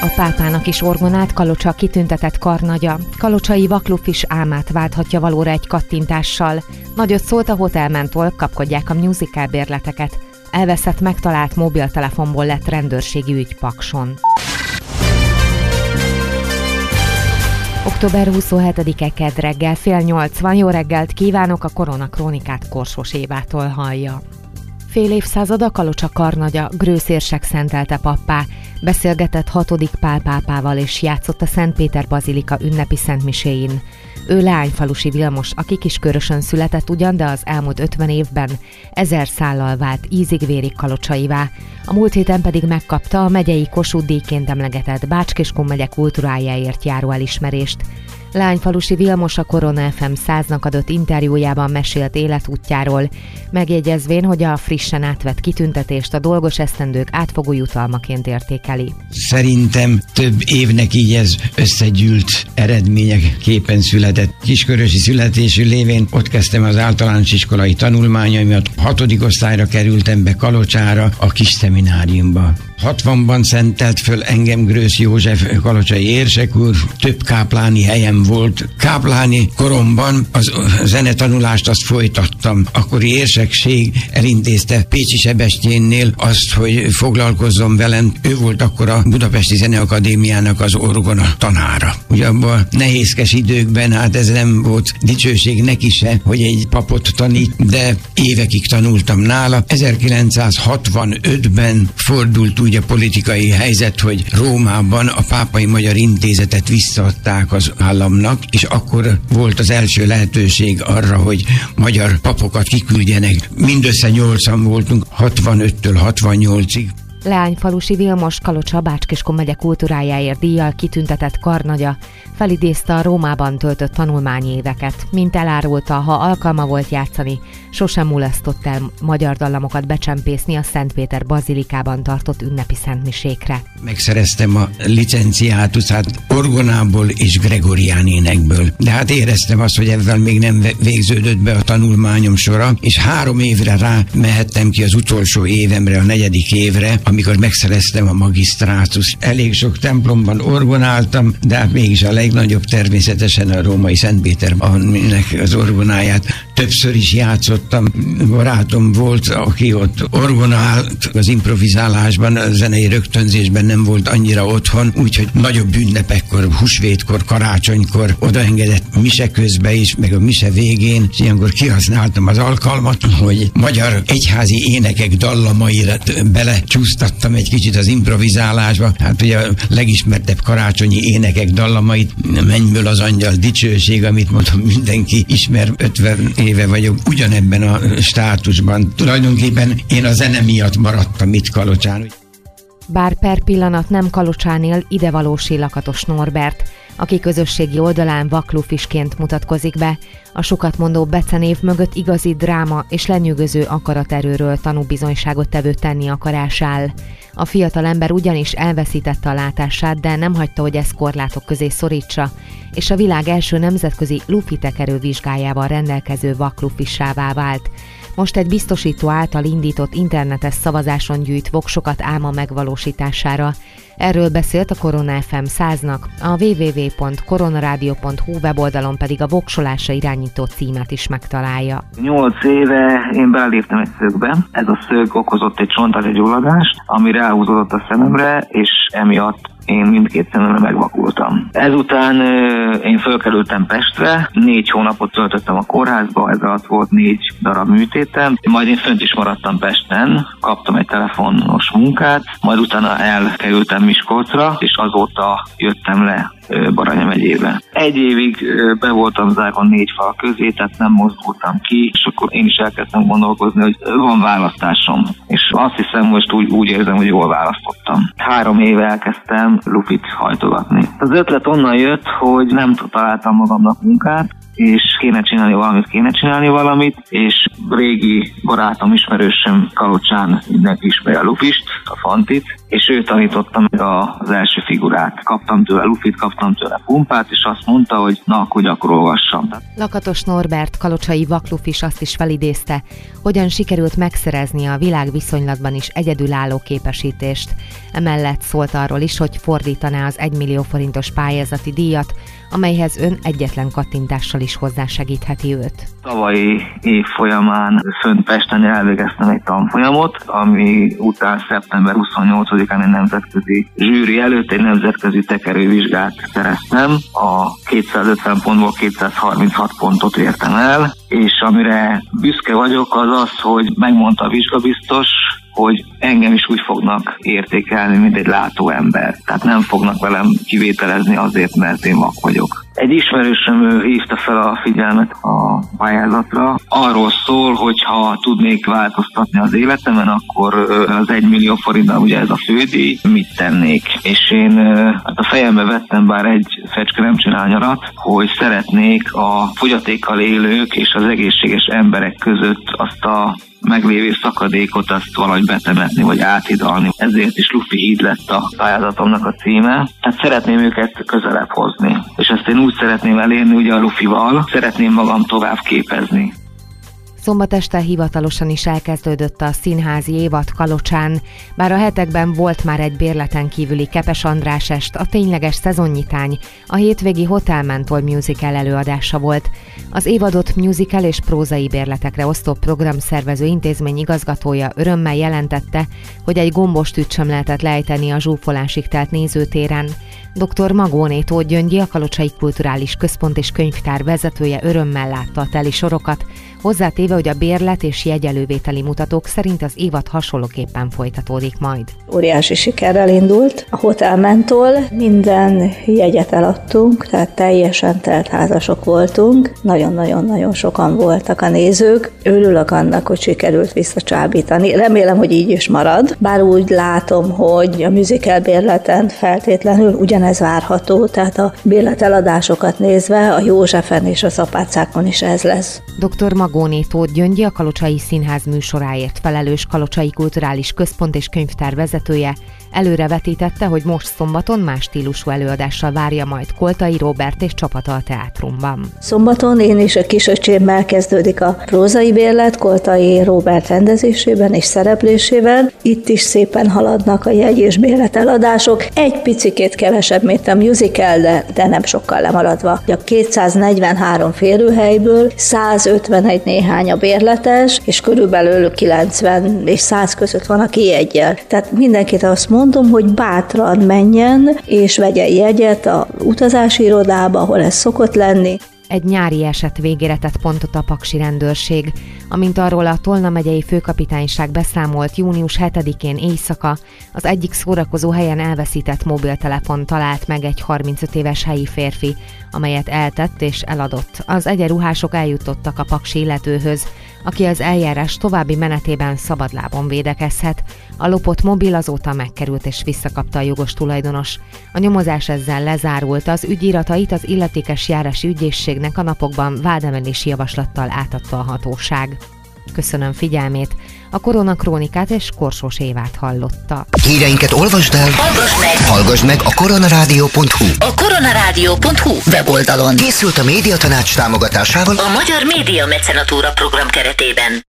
A pápának is orgonát Kalocsa kitüntetett karnagya. Kalocsai vaklufis álmát válthatja valóra egy kattintással. Nagyot szólt a hotelmentól, kapkodják a musical bérleteket. Elveszett megtalált mobiltelefonból lett rendőrségi ügy Pakson. Október 27-e kedd reggel, 7:30. Jó reggelt kívánok, a Koronakrónikát Korsós Évától hallja. Fél évszázada Kalocsa karnagya, Grősz érsek szentelte pappá, beszélgetett 6. Pál pápával és játszott a Szent Péter bazilika ünnepi szentmiséin. Ő Leányfalusi Vilmos, aki Kiskörösön született ugyan, de az elmúlt 50 évben 1000 szállal vált ízig-vérig kalocsaivá. A múlt héten pedig megkapta a megyei Kossuth-díjként emlegetett Bács-Kiskun megye kultúrájáért járó elismerést. Leányfalusi Vilmos a Korona FM 100-nak adott interjújában mesélt életútjáról, megjegyezvén, hogy a frissen átvett kitüntetést a dolgos esztendők átfogó jutalmaként értékeli. Szerintem több évnek így ez összegyűlt eredmények képen született. Kiskörösi születésű lévén ott kezdtem az általános iskolai tanulmányaimat, 6. osztályra kerültem be Kalocsára, a kis szemináriumba. 60-ban szentelt föl engem Grősz József kalocsai érsek úr, több kápláni helyem volt. Kápláni koromban a zenetanulást azt folytattam. Akkori érsekség elintézte Pécsi Sebestyénnél azt, hogy foglalkozzon velem. Ő volt akkor a Budapesti Zeneakadémiának az orgona tanára. Ugye abban a nehézkes időkben, hát ez nem volt dicsőség neki se, hogy egy papot tanít, de évekig tanultam nála. 1965-ben fordult úgy a politikai helyzet, hogy Rómában a Pápai Magyar Intézetet visszaadták az államnak, és akkor volt az első lehetőség arra, hogy magyar papokat kiküldjenek. Mindössze 8-an voltunk, 65-től 68-ig. Leányfalusi Vilmos Kalocsa Bács-Kiskun megye kultúrájáért díjjal kitüntetett karnagya felidézte a Rómában töltött tanulmányi éveket, mint elárulta, ha alkalma volt játszani, sosem mulasztott el magyar dallamokat becsempészni a Szent Péter bazilikában tartott ünnepi szentmisékre. Megszereztem a licenciátusát orgonából és gregorián énekből, de hát éreztem azt, hogy ezzel még nem végződött be a tanulmányom sora, és 3 évre rá mehettem ki az utolsó évemre, a 4. évre, amikor megszereztem a magisztrátus. Elég sok templomban orgonáltam, de hát mégis a legnagyobb természetesen a római Szent Péter, aminek az orgonáját többször is játszottam. Barátom volt, aki ott orgonált az improvizálásban, a zenei rögtönzésben nem volt annyira otthon, úgyhogy nagyobb ünnepekkor, húsvétkor, karácsonykor odaengedett mise közbe is, meg a mise végén, és ilyenkor kihasználtam az alkalmat, hogy magyar egyházi énekek dallamaira belecsúsztattam egy kicsit az improvizálásba. Hát ugye a legismertebb karácsonyi énekek dallamait, Mennyből az angyal dicsőség, amit mondom, mindenki ismer, 50 éve vagyok ugyanebben a státusban. Tulajdonképpen én a zene miatt maradtam itt Kalocsán. Bár per pillanat nem Kalocsán él idevalósi Lakatos Norbert, aki közösségi oldalán vaklufisként mutatkozik be, a sokatmondó becenév mögött igazi dráma és lenyűgöző akaraterőről tanúbizonyságot tevő tenni akarás áll. A fiatal ember ugyanis elveszítette a látását, de nem hagyta, hogy ez korlátok közé szorítsa, és a világ első nemzetközi lufitekerő vizsgájával rendelkező vaklufissává vált. Most egy biztosító által indított internetes szavazáson gyűjt voksokat álma megvalósítására. Erről beszélt a Korona FM 100-nak, a www.koronaradio.hu weboldalon pedig a voksolásra irányító címet is megtalálja. 8 éve én beléptem egy szögbe. Ez a szög okozott egy csontagyulladást, ami ráhúzódott a szememre, és emiatt én mindkét szememre megvakultam. Ezután én fölkerültem Pestre, 4 hónapot töltöttem a kórházba, ez alatt volt 4 darab műtétem, majd én fönt is maradtam Pesten, kaptam egy telefonos munkát, majd utána elkerültem Miskolcra, és azóta jöttem le Baranya megyébe. 1 évig be voltam zárva 4 fal közé, tehát nem mozdultam ki, és akkor én is elkezdtem gondolkozni, hogy van választásom. És azt hiszem, most úgy érzem, hogy jól választottam. 3 éve elkezdtem lufit hajtogatni. Az ötlet onnan jött, hogy nem találtam magamnak munkát, és kéne csinálni valamit, és régi barátom, ismerősöm Kalocsán mindenki ismeri a lufist, a fantit, és ő tanította meg az első figurát. Kaptam tőle lufit, kaptam tőle pumpát, és azt mondta, hogy na, akkor gyakorolgassam. Lakatos Norbert kalocsai vaklufis azt is felidézte, hogyan sikerült megszerezni a világviszonylatban is egyedülálló képesítést. Emellett szólt arról is, hogy fordítaná az 1 millió forintos pályázati díjat, amelyhez ön egyetlen kattintással is hozzásegítheti őt. Tavalyi év folyamán fönt Pesten elvégeztem egy tanfolyamot, ami után szeptember 28-án egy nemzetközi zsűri előtt egy nemzetközi tekerővizsgát szereztem. A 250 pontból 236 pontot értem el, és amire büszke vagyok az az, hogy megmondta a vizsgabiztos, hogy engem is úgy fognak értékelni, mint egy látóember. Tehát nem fognak velem kivételezni azért, mert én vak vagyok. Egy ismerősöm hívta fel a figyelmet a pályázatra. Arról szól, hogy ha tudnék változtatni az életemen, akkor az 1 millió forintnál ugye ez a fődíj, mit tennék? És én hát a fejembe vettem, bár egy fecske nem csinál nyarat, hogy szeretnék a fogyatékkal élők és az egészséges emberek között azt a meglévő szakadékot azt valahogy betemetni, vagy áthidalni. Ezért is Lufi híd lett a pályázatomnak a címe. Tehát szeretném őket közelebb hozni. És ezt én úgy szeretném elérni, ugye a Lufival, szeretném magam tovább képezni. Szombat este hivatalosan is elkezdődött a színházi évad Kalocsán, bár a hetekben volt már egy bérleten kívüli Kepes András est, a tényleges szezonnyitány, a hétvégi Hotel Mentol musical előadása volt. Az évadot musical és prózai bérletekre osztó programszervező intézmény igazgatója örömmel jelentette, hogy egy gombostűt sem lehetett lejteni a zsúfolásig telt nézőtéren. Dr. Magóné Tóth Gyöngyi, a Kalocsai Kulturális Központ és Könyvtár vezetője örömmel látta a teli sorokat, hozzátéve, hogy a bérlet és jegyelővételi mutatók szerint az évad hasonlóképpen folytatódik majd. Óriási sikerrel indult. A Hotel Mentol, minden jegyet eladtunk, tehát teljesen teltházasok voltunk. Nagyon-nagyon-nagyon sokan voltak a nézők. Örülök annak, hogy sikerült visszacsábítani. Remélem, hogy így is marad. Bár úgy látom, hogy a musical bérleten feltétlenül ugyanez várható, tehát a bérleteladásokat nézve a Józsefen és a Szapácákon is ez lesz. Dr. Magóné Tóth Gyöngyi, a Kalocsai Színház műsoráért felelős Kalocsai Kulturális Központ és Könyvtár vezetője előrevetítette, hogy most szombaton más stílusú előadással várja majd Koltai Róbert és csapata a teátrumban. Szombaton én és a kisöcsémmel kezdődik a prózai bérlet Koltai Róbert rendezésében és szereplésével. Itt is szépen haladnak a jegy- és bérleteladások. Egy picikét kevesebb, mint a musical, de nem sokkal lemaradva. A 243 férőhelyből 151 néhány a bérletes, és körülbelül 90 és 100 között van, aki jeggyel. Tehát mindenkit azt mondom, hogy bátran menjen, és vegye jegyet a utazási irodába, ahol ez szokott lenni. Egy nyári eset végére tett pontot a paksi rendőrség. Amint arról a Tolna megyei főkapitányság beszámolt, június 7-én éjszaka az egyik szórakozó helyen elveszített mobiltelefon talált meg egy 35 éves helyi férfi, amelyet eltett és eladott. Az egyenruhások eljutottak a paksi illetőhöz, aki az eljárás további menetében szabadlábon védekezhet. A lopott mobil azóta megkerült és visszakapta a jogos tulajdonos. A nyomozás ezzel lezárult, az ügyiratait az illetékes járási ügyészségnek a napokban vádemelési javaslattal átadta a hatóság. Köszönöm figyelmét, a Koronakrónikát és Korsós Évát hallotta. Híreinket olvasd el, hallgass meg a koronarádió.hu. A koronarádió.hu weboldalon Készült a Médiatanács támogatásával a Magyar Média Mecenatúra program keretében.